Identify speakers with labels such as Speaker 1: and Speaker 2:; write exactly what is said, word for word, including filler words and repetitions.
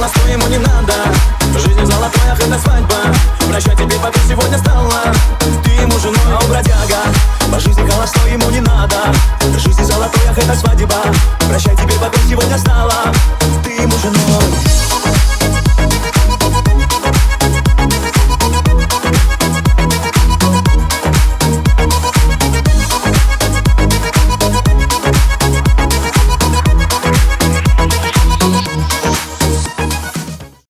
Speaker 1: холостой, ему не надо. В жизни золотой, ах, это свадьба. Прощай тебе, пока сегодня стало.